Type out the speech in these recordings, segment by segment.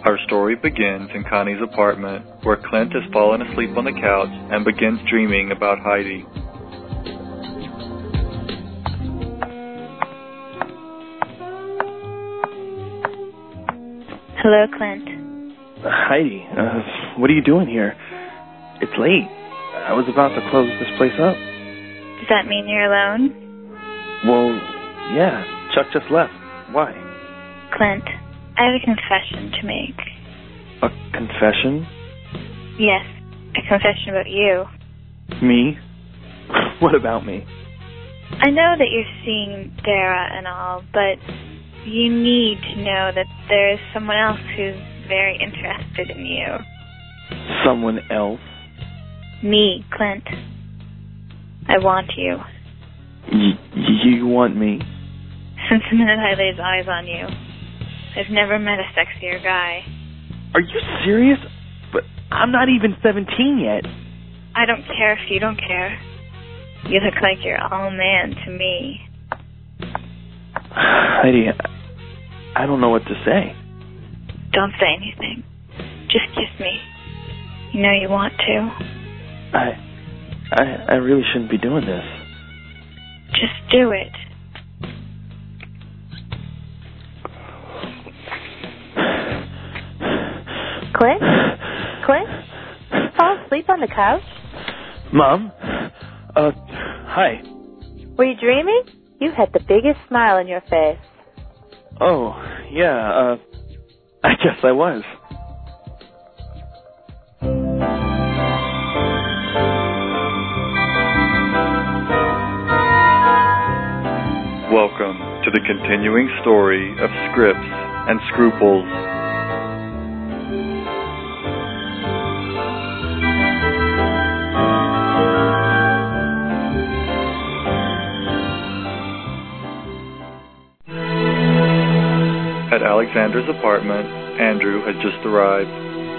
Our story begins in Connie's apartment, where Clint has fallen asleep on the couch and begins dreaming about Heidi. Hello, Clint. Heidi, what are you doing here? It's late. I was about to close this place up. Does that mean you're alone? Well, yeah. Chuck just left. Why? Clint, I have a confession to make. A confession? Yes, a confession about you. Me? What about me? I know that you're seeing Dara and all, but you need to know that there's someone else who's very interested in you. Someone else? Me, Clint. I want you. You want me? Since the minute I laid eyes on you, I've never met a sexier guy. Are you serious? But I'm not even 17 yet. I don't care if you don't care. You look like you're all man to me. Heidi, I don't know what to say. Don't say anything. Just kiss me. You know you want to. I really shouldn't be doing this. Just do it. Clint? Clint? Fall asleep on the couch? Mom? Hi. Were you dreaming? You had the biggest smile on your face. Oh, yeah, I guess I was. Welcome to the continuing story of Scripts and Scruples. At Alexander's apartment, Andrew had just arrived.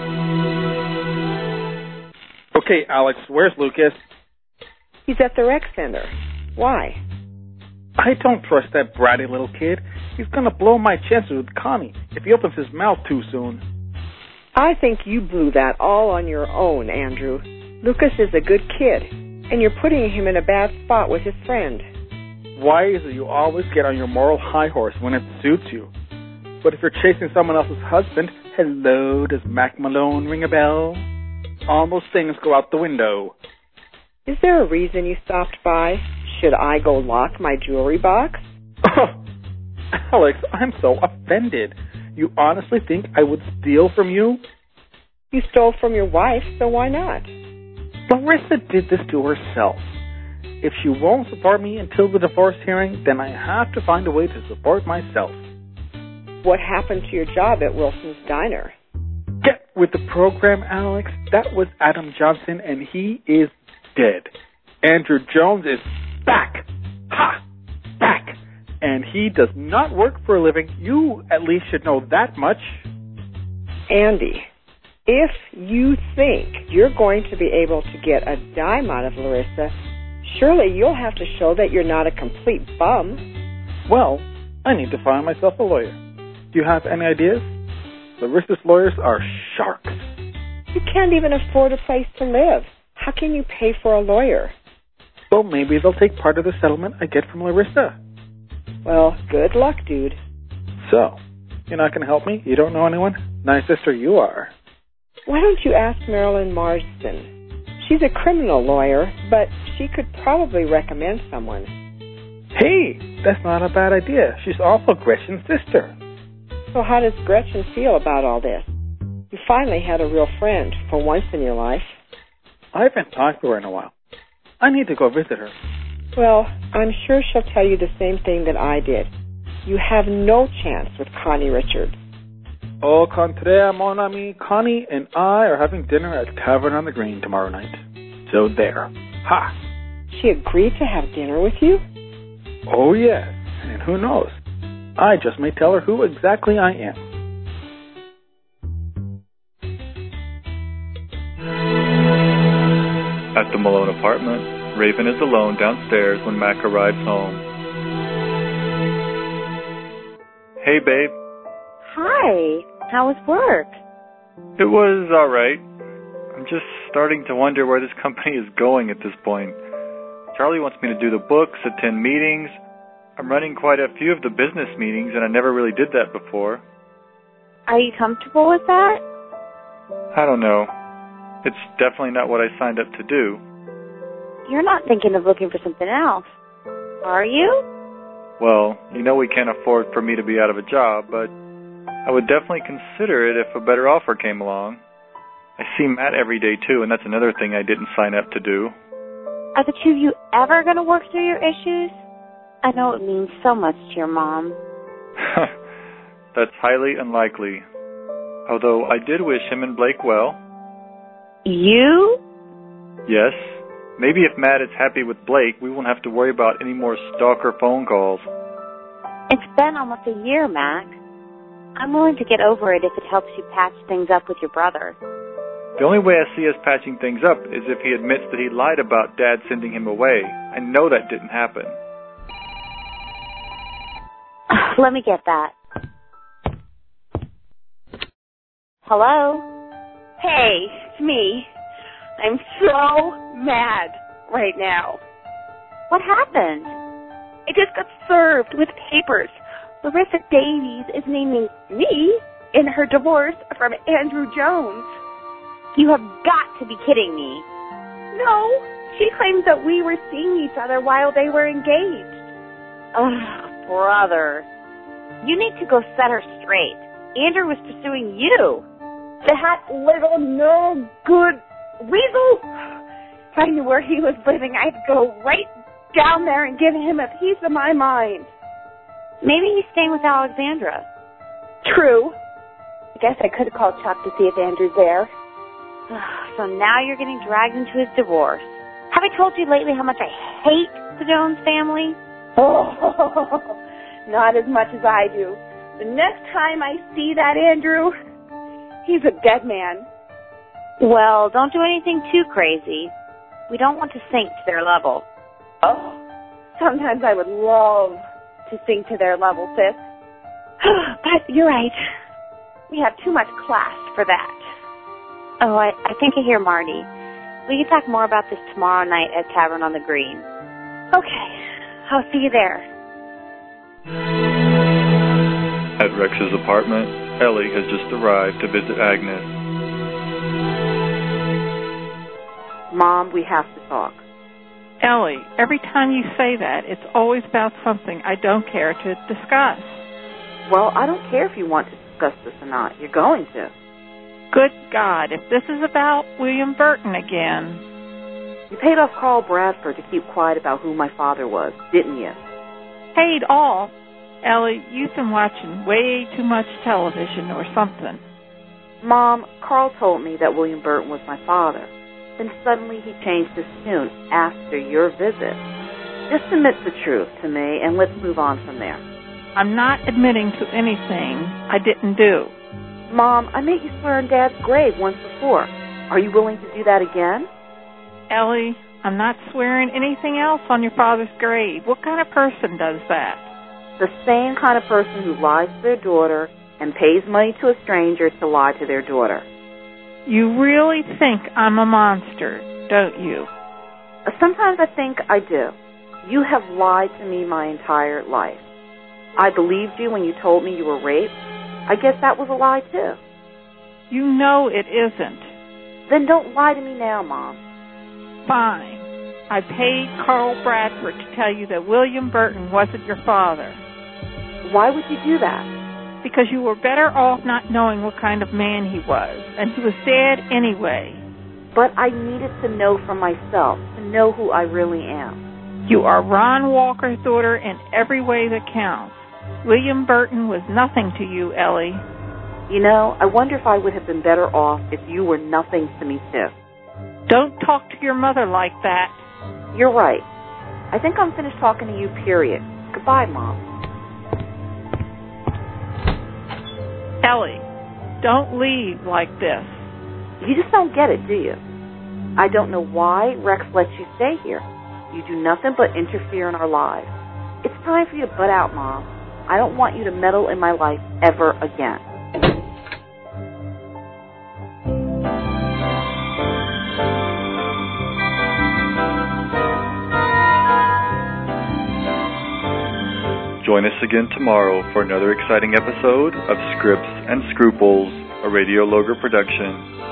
Okay, Alex, where's Lucas? He's at the rec center. Why? I don't trust that bratty little kid. He's going to blow my chances with Connie if he opens his mouth too soon. I think you blew that all on your own, Andrew. Lucas is a good kid, and you're putting him in a bad spot with his friend. Why is it you always get on your moral high horse when it suits you? But if you're chasing someone else's husband, hello, does Mac Malone ring a bell? All those things go out the window. Is there a reason you stopped by? Should I go lock my jewelry box? Oh, Alex, I'm so offended. You honestly think I would steal from you? You stole from your wife, so why not? Larissa did this to herself. If she won't support me until the divorce hearing, then I have to find a way to support myself. What happened to your job at Wilson's Diner? Get with the program, Alex. That was Adam Johnson, and he is dead. Andrew Jones is back. Ha! Back. And he does not work for a living. You at least should know that much. Andy, if you think you're going to be able to get a dime out of Larissa, surely you'll have to show that you're not a complete bum. Well, I need to find myself a lawyer. Do you have any ideas? Larissa's lawyers are sharks. You can't even afford a place to live. How can you pay for a lawyer? Well, maybe they'll take part of the settlement I get from Larissa. Well, good luck, dude. So, you're not going to help me? You don't know anyone? Nice sister you are. Why don't you ask Marilyn Marsden? She's a criminal lawyer, but she could probably recommend someone. Hey, that's not a bad idea. She's also Gretchen's sister. So how does Gretchen feel about all this? You finally had a real friend for once in your life. I haven't talked to her in a while. I need to go visit her. Well, I'm sure she'll tell you the same thing that I did. You have no chance with Connie Richards. Au contraire, mon ami. Connie and I are having dinner at Tavern on the Green tomorrow night. So there. Ha! She agreed to have dinner with you? Oh, yes. And who knows? I just may tell her who exactly I am. At the Malone apartment, Raven is alone downstairs when Mac arrives home. Hey, babe. Hi. How was work? It was all right. I'm just starting to wonder where this company is going at this point. Charlie wants me to do the books, attend meetings. I'm running quite a few of the business meetings, and I never really did that before. Are you comfortable with that? I don't know. It's definitely not what I signed up to do. You're not thinking of looking for something else, are you? Well, you know we can't afford for me to be out of a job, but I would definitely consider it if a better offer came along. I see Matt every day, too, and that's another thing I didn't sign up to do. Are the two of you ever going to work through your issues? I know it means so much to your mom. That's highly unlikely. Although I did wish him and Blake well. You? Yes. Maybe if Matt is happy with Blake, we won't have to worry about any more stalker phone calls. It's been almost a year, Mac. I'm willing to get over it if it helps you patch things up with your brother. The only way I see us patching things up is if he admits that he lied about Dad sending him away. I know that didn't happen. Let me get that. Hello? Hey, it's me. I'm so mad right now. What happened? I just got served with papers. Larissa Davies is naming me in her divorce from Andrew Jones. You have got to be kidding me. No, she claims that we were seeing each other while they were engaged. Ugh, brother. You need to go set her straight. Andrew was pursuing you. That little no good weasel. If I knew where he was living, I'd go right down there and give him a piece of my mind. Maybe he's staying with Alexandra. True. I guess I could have called Chuck to see if Andrew's there. So now you're getting dragged into his divorce. Have I told you lately how much I hate the Jones family? Oh, not as much as I do. The next time I see that Andrew, he's a dead man. Well, don't do anything too crazy. We don't want to sink to their level. Oh, sometimes I would love to sink to their level, sis. But you're right. We have too much class for that. Oh, I think I hear Marty. We can talk more about this tomorrow night at Tavern on the Green. Okay. I'll see you there. At Rex's apartment, Ellie has just arrived to visit Agnes. Mom, we have to talk. Ellie, every time you say that, it's always about something I don't care to discuss. Well, I don't care if you want to discuss this or not. You're going to. Good God, if this is about William Burton again. You paid off Carl Bradford to keep quiet about who my father was, didn't you? Paid off? Ellie, you've been watching way too much television or something. Mom, Carl told me that William Burton was my father. Then suddenly he changed his tune after your visit. Just admit the truth to me, and let's move on from there. I'm not admitting to anything I didn't do. Mom, I made you swear on Dad's grave once before. Are you willing to do that again? Ellie, I'm not swearing anything else on your father's grave. What kind of person does that? The same kind of person who lies to their daughter and pays money to a stranger to lie to their daughter. You really think I'm a monster, don't you? Sometimes I think I do. You have lied to me my entire life. I believed you when you told me you were raped. I guess that was a lie, too. You know it isn't. Then don't lie to me now, Mom. Fine. I paid Carl Bradford to tell you that William Burton wasn't your father. Why would you do that? Because you were better off not knowing what kind of man he was, and he was dead anyway. But I needed to know for myself, to know who I really am. You are Ron Walker's daughter in every way that counts. William Burton was nothing to you, Ellie. You know, I wonder if I would have been better off if you were nothing to me, too. Don't talk to your mother like that. You're right. I think I'm finished talking to you, period. Goodbye, Mom. Ellie, don't leave like this. You just don't get it, do you? I don't know why Rex lets you stay here. You do nothing but interfere in our lives. It's time for you to butt out, Mom. I don't want you to meddle in my life ever again. Join us again tomorrow for another exciting episode of Scripts and Scruples, a Radio Loger production.